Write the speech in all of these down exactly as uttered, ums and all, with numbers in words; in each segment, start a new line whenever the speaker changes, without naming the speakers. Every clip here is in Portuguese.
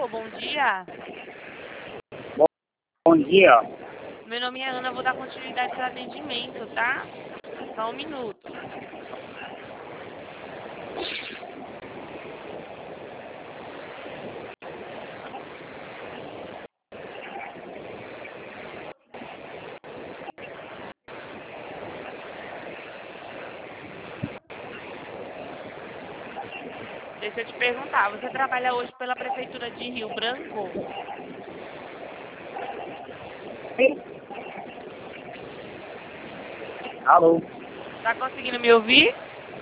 Alô, bom dia.
Bom, bom dia.
Meu nome é Ana, vou dar continuidade ao atendimento, tá? Só um minuto. Deixa eu te perguntar, você trabalha hoje pela Prefeitura de Rio Branco?
Sim. Alô?
Tá conseguindo me ouvir?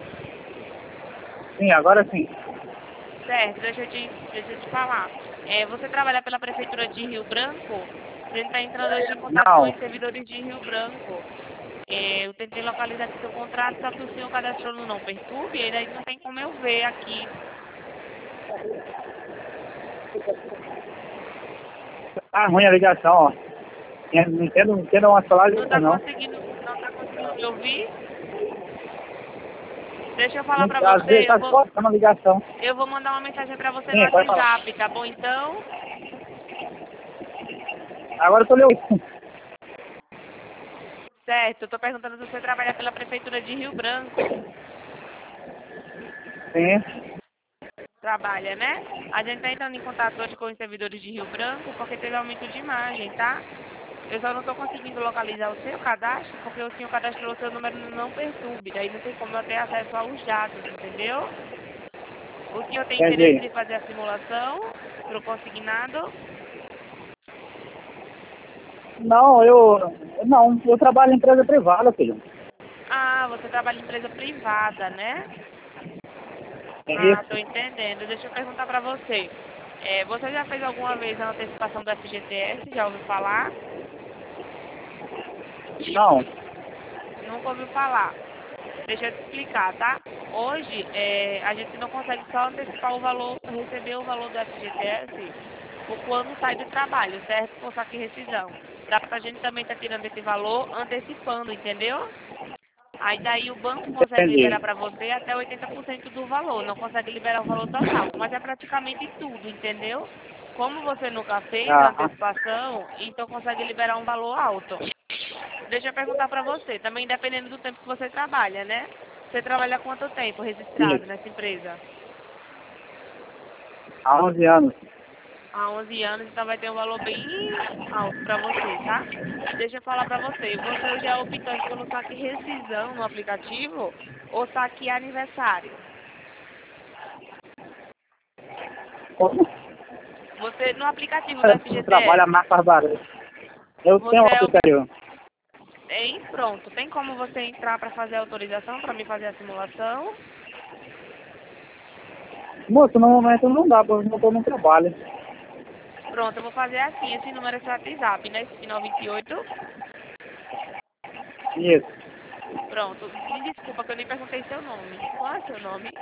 Sim, agora sim.
Certo, deixa eu te, deixa eu te falar. É, você trabalha pela Prefeitura de Rio Branco? A gente está entrando hoje em contato com
Não,
os servidores de Rio Branco. É, eu tentei localizar aqui seu contrato, só que o senhor cadastrou no Não Perturbe, e daí não tem como eu ver aqui.
tá ruim a ligação, ó. Não entendo, não entendo uma
Não
palavra
está
não.
conseguindo, não tá conseguindo me ouvir? Deixa eu falar
Não-
pra
Às vezes
você, eu
tá
vou,
cortando a ligação.
eu vou mandar uma mensagem pra você no
Sim, pode falar.
WhatsApp, tá bom então?
Agora eu tô lhe ouvindo.
Certo, eu tô perguntando se você trabalha pela Prefeitura de Rio Branco.
Sim.
Trabalha, né? A gente tá entrando em contato hoje com os servidores de Rio Branco porque teve aumento de imagem, tá? Eu só não tô conseguindo localizar o seu cadastro porque o senhor cadastrou o seu número no Não Perturbe, daí não tem como eu ter acesso aos dados, entendeu? O senhor tem interesse
Entendi.
de fazer a simulação pro consignado?
Não, eu. Não, eu trabalho em empresa privada, filho.
Ah, você trabalha em empresa privada, né?
É
Ah, tô
isso.
entendendo. Deixa eu perguntar pra você. É, você já fez alguma vez a antecipação do F G T S? Já ouviu falar?
Não.
Nunca ouviu falar. Deixa eu te explicar, tá? Hoje, é, a gente não consegue só antecipar o valor, receber o valor do F G T S por quando sai do trabalho, certo? Por saque e rescisão. Dá pra gente também estar tirando esse valor antecipando, entendeu? Aí daí o banco consegue liberar
Entendi.
para você até oitenta por cento do valor, não consegue liberar o valor total, mas é praticamente tudo, entendeu? Como você nunca fez a
Ah,
antecipação, então consegue liberar um valor alto. Deixa eu perguntar para você, também dependendo do tempo que você trabalha, né? Você trabalha há quanto tempo registrado
isso.
nessa empresa?
Há onze anos.
Há onze anos, então vai ter um valor bem alto para você, tá? Deixa eu falar para você, você hoje é optante pelo saque rescisão no aplicativo ou saque aniversário?
Como?
Você, no aplicativo do
Eu trabalho a
F G T S,
marca Barbarella. Eu tenho
você
um
é o...
aplicativo.
Hein? Pronto. Tem como você entrar para fazer a autorização, para me fazer a simulação?
Moço, no momento não dá, porque eu não estou no trabalho.
Pronto, eu vou fazer assim. Esse número é seu WhatsApp, né? Esse final vinte e oito.
Isso.
Pronto. Me desculpa que eu nem perguntei seu nome. Qual é seu nome?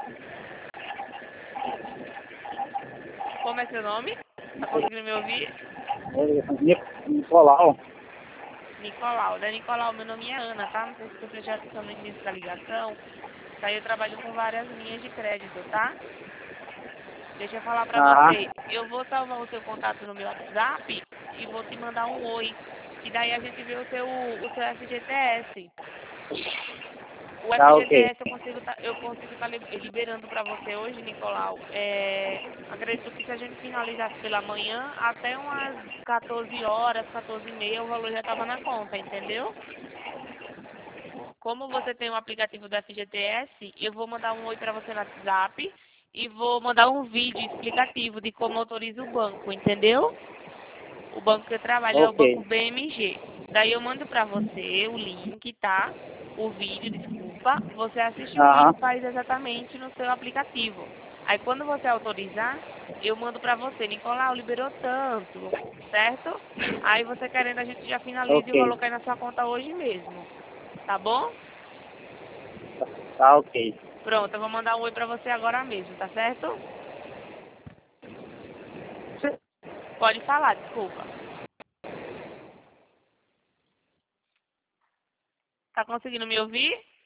Como é seu nome? Tá conseguindo me ouvir?
Nicolau.
Nicolau, né? Nicolau, meu nome é Ana, tá? Não sei se você prestou atenção no início da ligação. Daí eu trabalho com várias linhas de crédito, tá? Deixa eu falar pra
Ah,
você. Eu vou salvar o seu contato no meu WhatsApp e vou te mandar um oi. Que daí a gente vê o seu, o seu F G T S. O
tá ok.
F G T S eu consigo tá, eu consigo estar liberando pra você hoje, Nicolau. É, acredito que se a gente finalizasse pela manhã, até umas quatorze horas, quatorze e meia, o valor já estava na conta, entendeu? Como você tem o aplicativo do F G T S, eu vou mandar um oi para você no WhatsApp e vou mandar um vídeo explicativo de como autoriza o banco, entendeu? O banco que eu trabalho é o
Ok.
banco B M G. Daí eu mando para você o link, tá? O vídeo, desculpa. Você assiste o vídeo
Aham.
e faz exatamente no seu aplicativo. Aí quando você autorizar, eu mando para você, Nicolau, liberou tanto, certo? Aí você querendo, a gente já finaliza e o valor
Ok.
cai na sua conta hoje mesmo. Tá bom?
Tá ok.
Pronto, eu vou mandar um oi pra você agora mesmo, tá certo? Pode falar, desculpa. Tá conseguindo me ouvir?